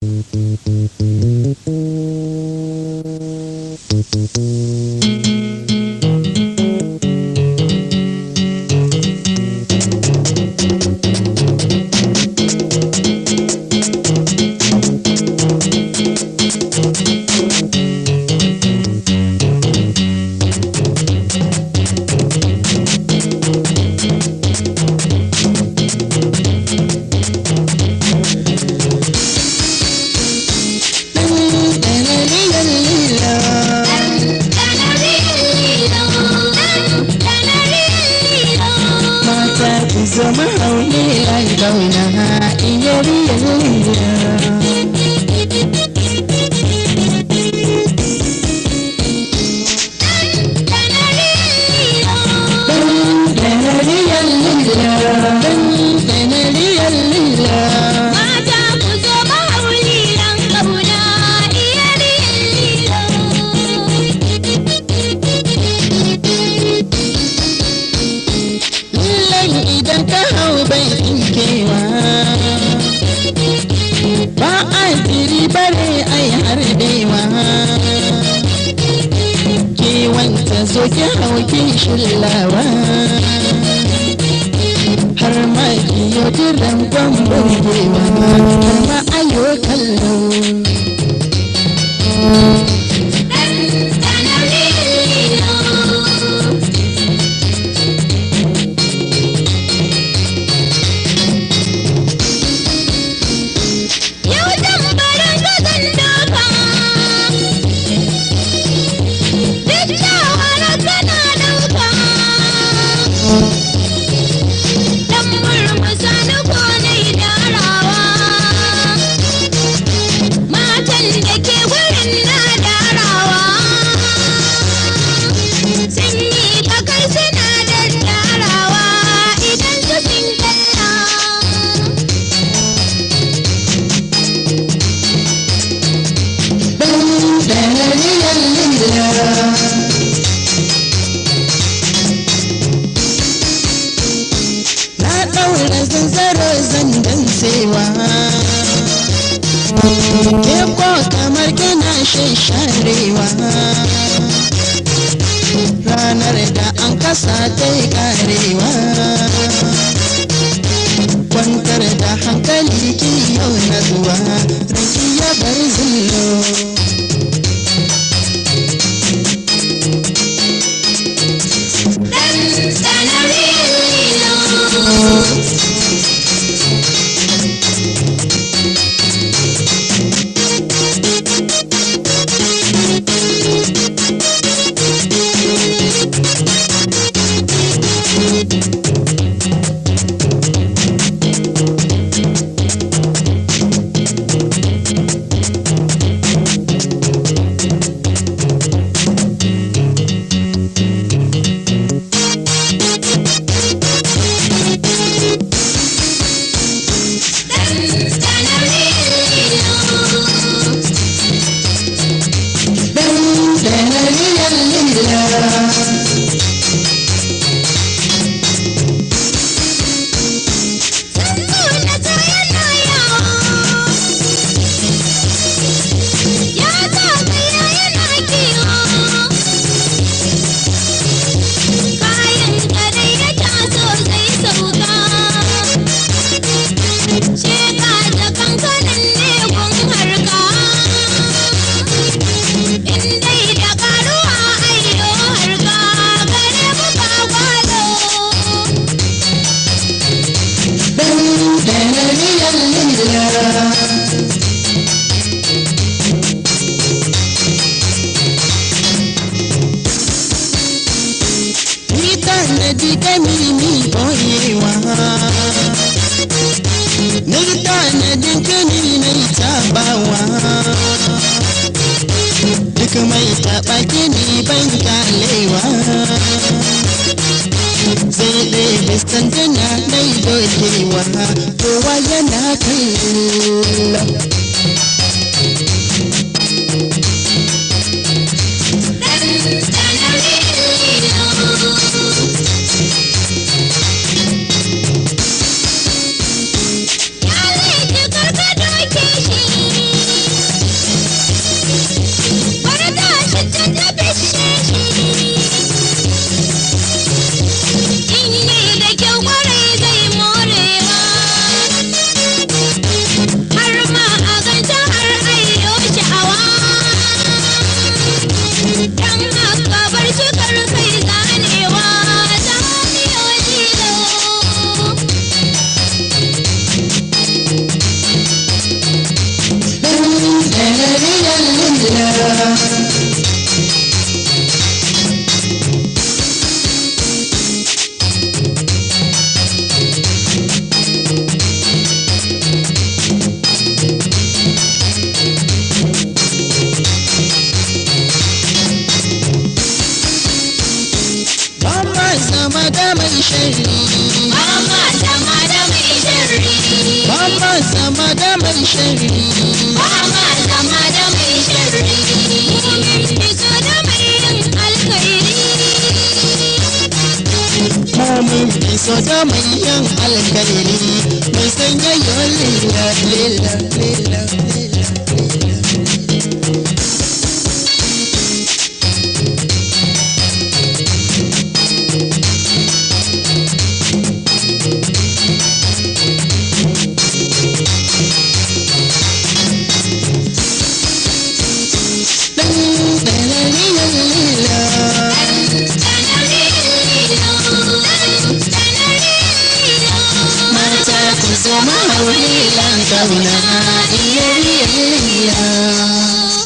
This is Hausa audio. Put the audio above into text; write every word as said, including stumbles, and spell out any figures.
zama haune lai gauna iyari yalila zo ki hauki shillawa har ma kiyo jiran gwamban gewa har ma ayo kallo ke ko kamar kana sharewa ranar da an kasa ta yi karewa kwantar da hankali ki yau na zuwa ranki ya bar zullo duk mai taɓa gini ban kalewa sai dai bisan jana dai dokewa kowa yana kallon ya mai sharri ba ma zama da mai sharri fito da mai yin alkhairi Mumin biso da mai yin alkhairi mai sanya yawan lila lila lila lila Mata ku zama haulilan kauna iya iya iya